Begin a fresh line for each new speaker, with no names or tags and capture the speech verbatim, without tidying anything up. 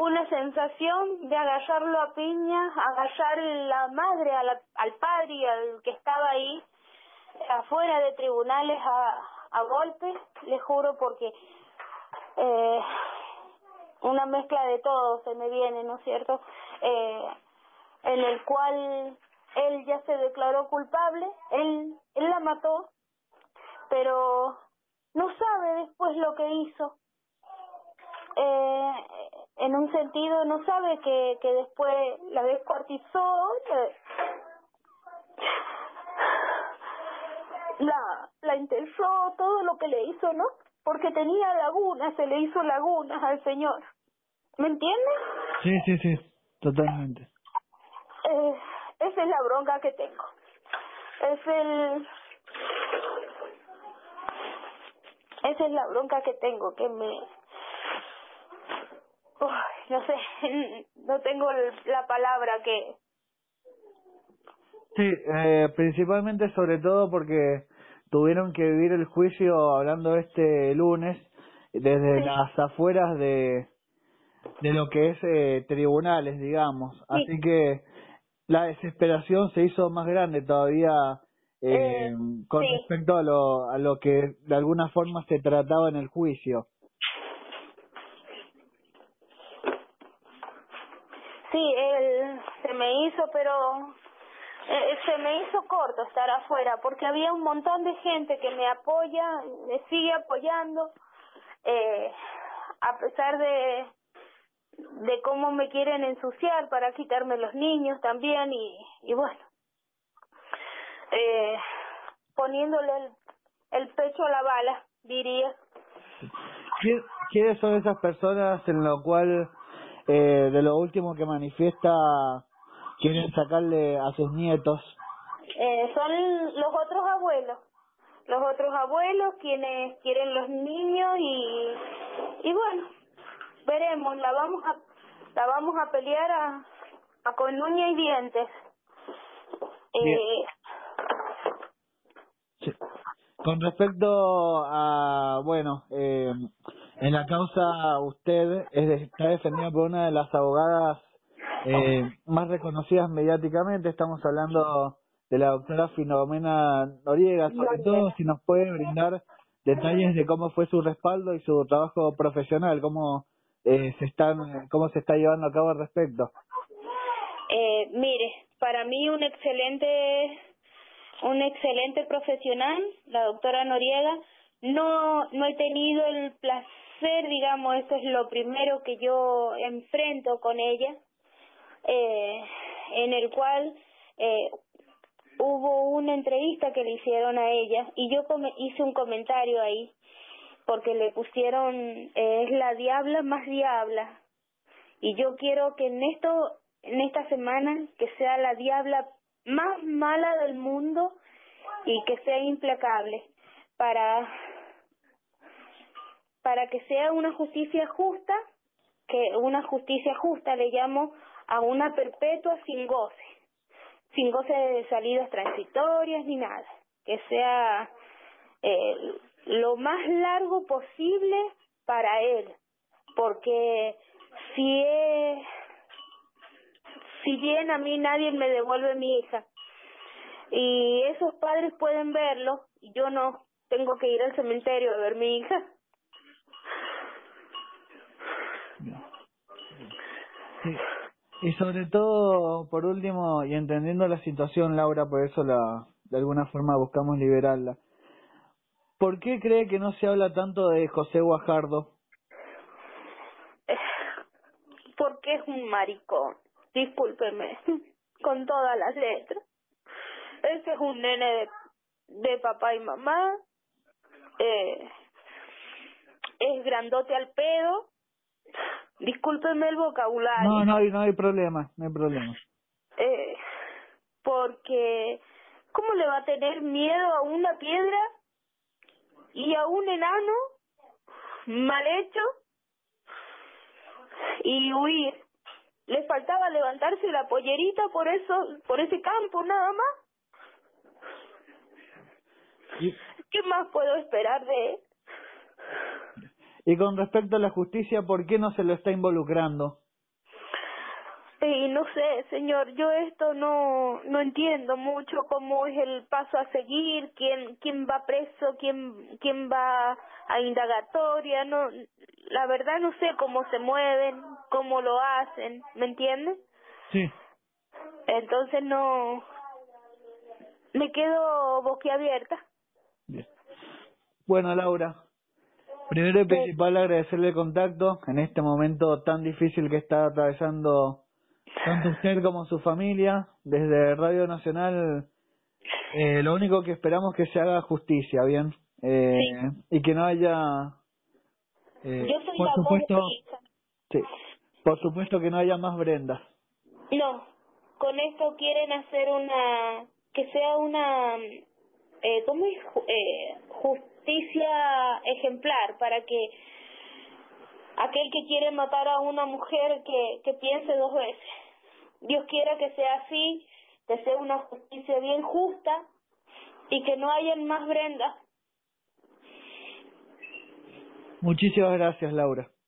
una sensación de agarrarlo a piña, agarrar la madre a la, al padre y al que estaba ahí afuera de tribunales a, a golpes, les juro, porque eh, una mezcla de todo se me viene, ¿no es cierto? Eh, en el cual él ya se declaró culpable, él, él la mató, pero no sabe después lo que hizo. Eh, en un sentido no sabe que, que después la descuartizó, eh, la, la enterró, todo lo que le hizo, ¿no? Porque tenía lagunas, se le hizo lagunas al señor. ¿Me entiendes?
Sí, sí, sí, totalmente.
Eh, esa es la bronca que tengo. Es el... Esa es la bronca que tengo, que me... Uf, no sé, no tengo la palabra que...
Sí, eh, principalmente sobre todo porque tuvieron que vivir el juicio, hablando este lunes, desde
Sí,
las afueras de, de lo que es eh, tribunales, digamos.
sí,
Así que la desesperación se hizo más grande todavía eh,
eh,
con
sí,
respecto a lo, a lo que de alguna forma se trataba en el juicio.
sí, él se me hizo, pero eh, se me hizo corto estar afuera, porque había un montón de gente que me apoya, me sigue apoyando, eh, a pesar de de cómo me quieren ensuciar para quitarme los niños también, y, y bueno, eh, poniéndole el, el pecho a la bala, diría.
¿Qui- ¿Quiénes son esas personas en lo cual, eh, de lo último que manifiesta, quieren sacarle a sus nietos?
Eh, son los otros abuelos, los otros abuelos quienes quieren los niños, y, y bueno, veremos, la vamos a la vamos a pelear a, a con uña y dientes.
Bien.
Eh,
Sí. Con respecto a, bueno, eh, en la causa usted es de- está defendida por una de las abogadas eh, más reconocidas mediáticamente. Estamos hablando de la doctora Filomena Noriega. Sobre todo, si nos puede brindar detalles de cómo fue su respaldo y su trabajo profesional, cómo eh, se están, cómo se está llevando a cabo al respecto.
eh, mire, para mí un excelente un excelente profesional, la doctora Noriega. No, no he tenido el placer, digamos, eso es lo primero que yo enfrento con ella, eh, en el cual eh, hubo una entrevista que le hicieron a ella, y yo come, hice un comentario ahí, porque le pusieron, eh, es la diabla más diabla, y yo quiero que en esto, en esta semana, que sea la diabla más mala del mundo y que sea implacable, para para que sea una justicia justa, que una justicia justa le llamo a una perpetua sin goce, sin goce de salidas transitorias ni nada, que sea eh, lo más largo posible para él, porque si es, si bien a mí nadie me devuelve mi hija, y esos padres pueden verlo, y yo no tengo que ir al cementerio a ver mi hija.
Sí. Y sobre todo, por último, y entendiendo la situación, Laura, por eso la, de alguna forma buscamos liberarla. ¿Por qué cree que no se habla tanto de José Guajardo?
Porque es un maricón, discúlpeme, con todas las letras. Ese es un nene de, de papá y mamá, eh, es grandote al pedo, discúlpeme el
No,
vocabulario,
no hay, no hay problema, no hay problema.
eh, porque ¿cómo le va a tener miedo a una piedra y a un enano mal hecho y huir? Le faltaba levantarse la pollerita por eso, por ese campo nada más.
Y,
¿Qué más puedo esperar de él?
y con respecto a la justicia, ¿por qué no se lo está involucrando?
Y no sé, señor, yo esto no no entiendo mucho cómo es el paso a seguir, quién quién va preso, quién quién va a indagatoria, no, la verdad no sé cómo se mueven, cómo lo hacen, ¿me entiende?
Sí.
Entonces no, me quedo boquiabierta.
Bien. Bueno, Laura, primero y
Sí.
principal agradecerle el contacto en este momento tan difícil que está atravesando tanto usted como su familia. Desde Radio Nacional, eh, lo único que esperamos es que se haga justicia, ¿bien? Eh,
Sí.
y que no haya, eh,
Yo soy
por
la voz de
supuesto,
mi hija.
sí, por supuesto que no haya más Brendas.
No, con esto quieren hacer una, que sea una, eh, ¿cómo es? Ju- Eh, justicia ejemplar para que aquel que quiere matar a una mujer que, que piense dos veces. Dios quiera que sea así, que sea una justicia bien justa y que no hayan más Brendas.
Muchísimas gracias, Laura.